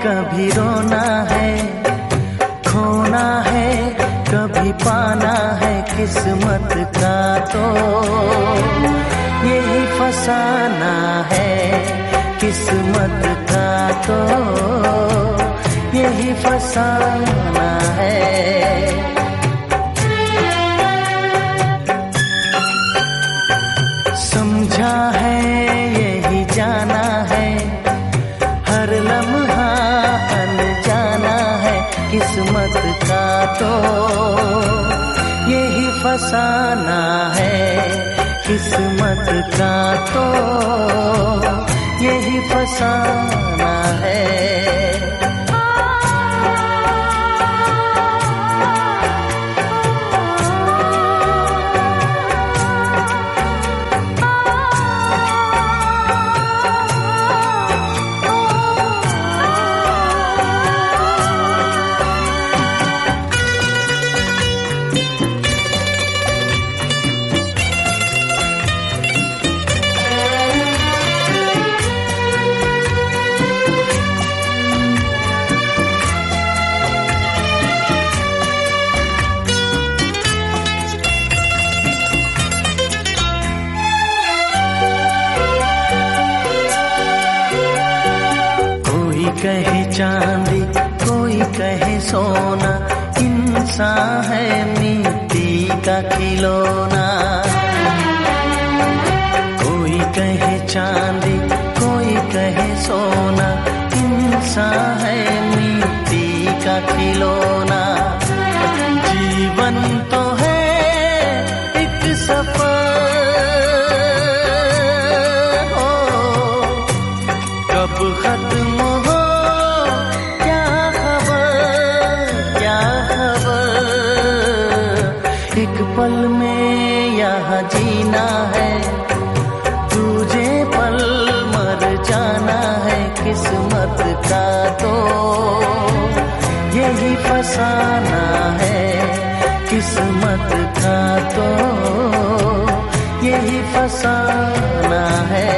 कभी रोना है, खोना है, कभी पाना है, किस्मत का तो यही फसाना है, किस्मत का तो यही फसाना है। समझा है यही जाना है, हर लम्हा अनजाना है, किस्मत का तो यही फसाना है, किस्मत का तो यही फसाना है। कहे चांदी, कोई कहे सोना, इंसान है मिट्टी का खिलौना। कोई कहे चांदी, कोई कहे सोना, इंसान है मिट्टी का खिलौना। जीवन तो है एक सफर, हो कब खत्म हो एक पल में यहाँ जीना है, दूजे पल मर जाना है, किस्मत का तो यही फसाना है, किस्मत का तो यही फसाना है।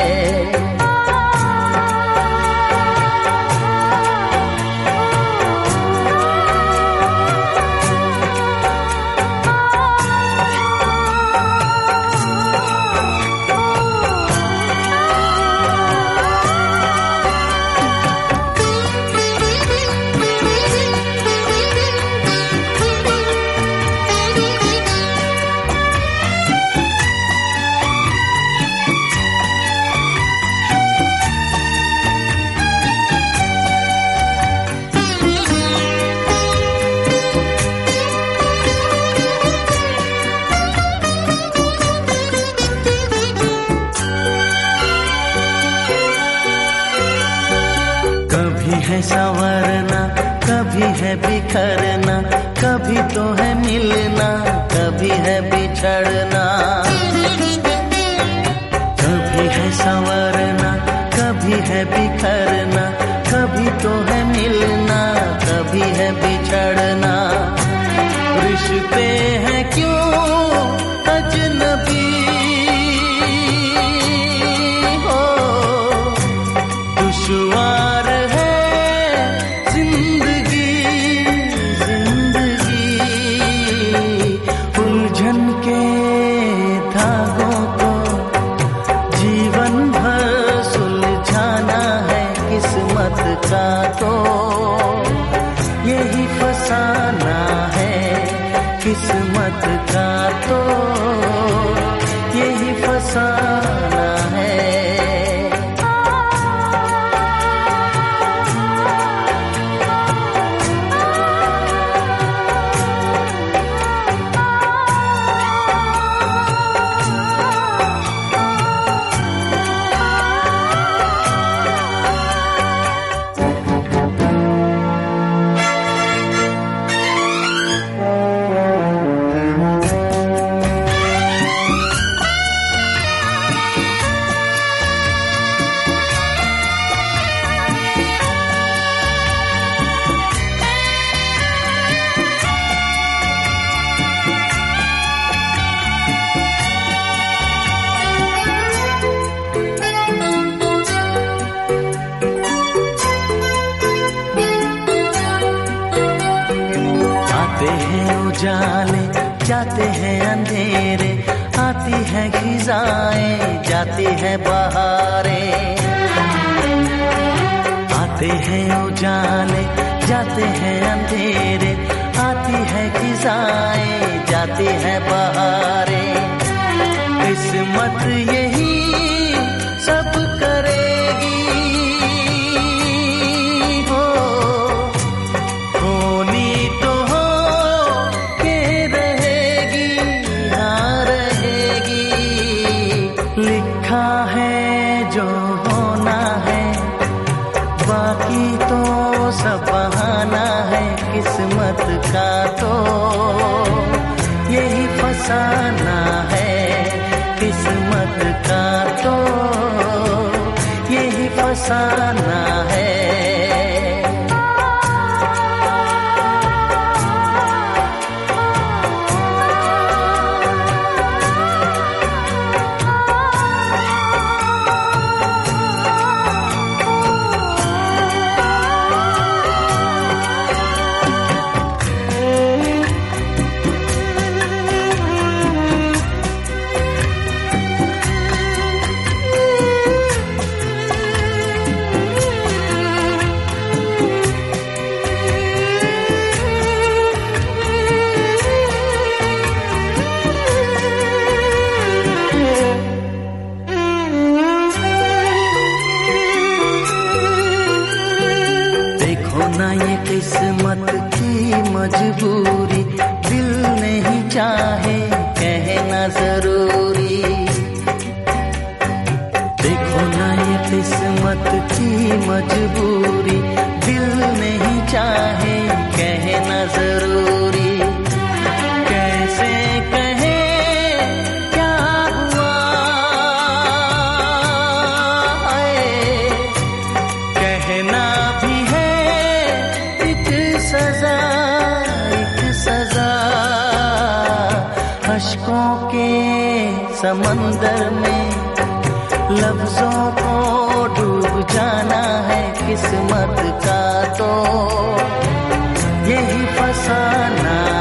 कभी है संवरना, कभी है बिखरना, कभी तो है मिलना, कभी है बिछड़ना। कभी है संवरना, कभी है बिखरना, कभी तो है मिलना, कभी है बिछड़ना। रिश्ते हैं क्यों अजनबी हो, दुश्वार का तो यही फसाना है, किस्मत का तो यही फसाना है। जाते हैं अंधेरे, आती है खिजाएं, जाती है बहारें। आते हैं उजाले, जाते हैं अंधेरे, आती है खिजाएं, जाती है बहारें। किस्मत यही सब करेगी, हो होनी तो हो के रहेगी, हाँ रहेगी। लिखा है जो होना है, बाकी तो सब बहाना है। किस्मत का तो यही फसाना है, किस्मत का तो यही फसाना है। ना ये किस्मत की मजबूरी, दिल नहीं चाहे कहना जरूरी। देखो ना ये किस्मत की मजबूरी, दिल नहीं चाहे कहना जरूरी। कैसे कहे क्या हुआ है, कहना भी है सजा, एक सजा। अश्कों के समंदर में लफ्जों को डूब जाना है। किस्मत का तो यही फसाना